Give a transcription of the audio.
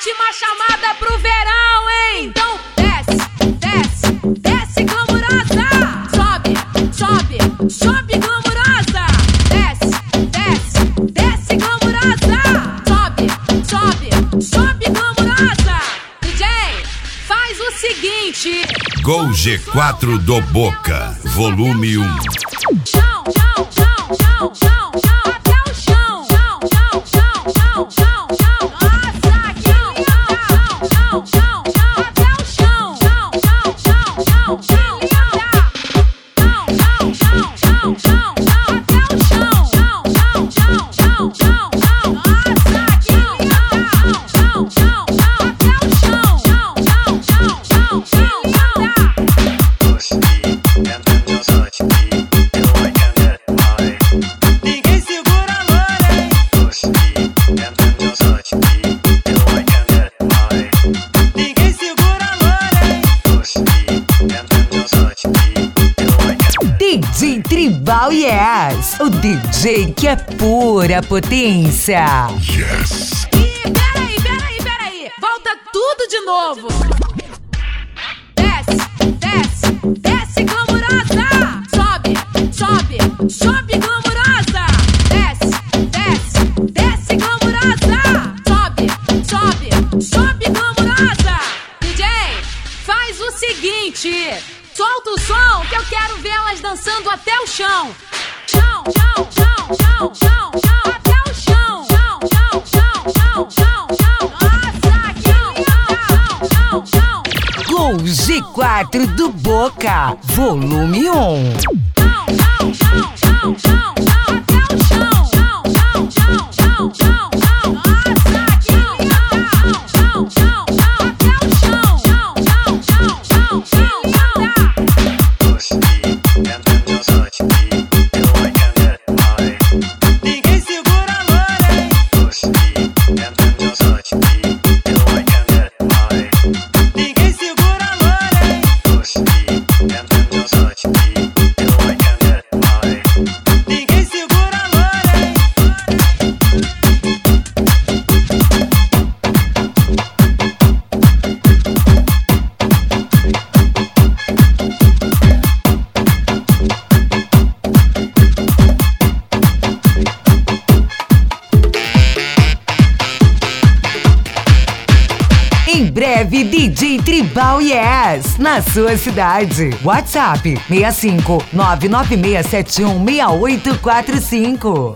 última chamada pro verão, hein? Então desce, desce, desce glamurosa. Sobe, sobe, sobe glamurosa. Desce, desce, desce glamurosa. Sobe, sobe, sobe glamurosa. DJ, faz o seguinte. Gol G4 do Boca, volume 1. Chão, chão, chão, chão, chão, chão, até o chão. Chão, chão, chão, chão, chão, chão. Nossa, aqui, chão, chão, chão, chão, até o chão. Chão, chão, chão, chão, chão, chão. Chão, chão, chão, chão, chão, chão, até o chão. Chão, chão, chão, chão, chão, chão. Nossa, aqui, chão, chão, chão, chão, até o chão. Chão, chão, chão, chão, chão, chão. Ninguém segura a loura, hein? Ninguém segura a loura, hein? DJ Tribal Yes, o DJ que é pura potência. Yes. Ih, peraí. Volta tudo de novo. Desce, desce, desce glamurosa. Sobe, sobe, sobe glamurosa. Desce, desce, desce glamurosa. Sobe, sobe, sobe glamurosa. DJ, faz o seguinte. Solta o som que eu quero ver elas dançando até o chão. Chão, chão, chão, chão, chão, chão, até o chão. Chão, chão, chão, chão, chão, chão. Nossa, aqui, chão, chão, chão. Gol G4 do Boca, volume 1. Chão, chão, chão, chão, chão, chão, até o chão. Chão, chão, chão, chão, chão, chão. Nossa, aqui, chão, chão, chão, chão, até o chão. Chão, chão, chão, chão, chão, chão. Ninguém segura a loura, hein? Ninguém segura a loura, hein? Ninguém segura a loura, hein? Em breve, DJ Tribal Yes, na sua cidade. WhatsApp 65 996716845.